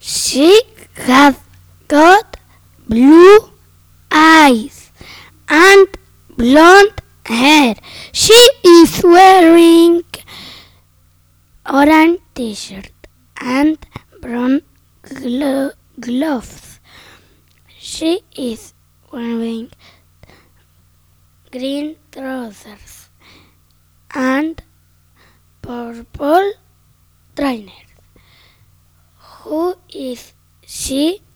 She has got blue eyes and blonde hair. She is wearing orange t-shirt and brown gloves. She is wearing green trousers and purple trainers. Who is she?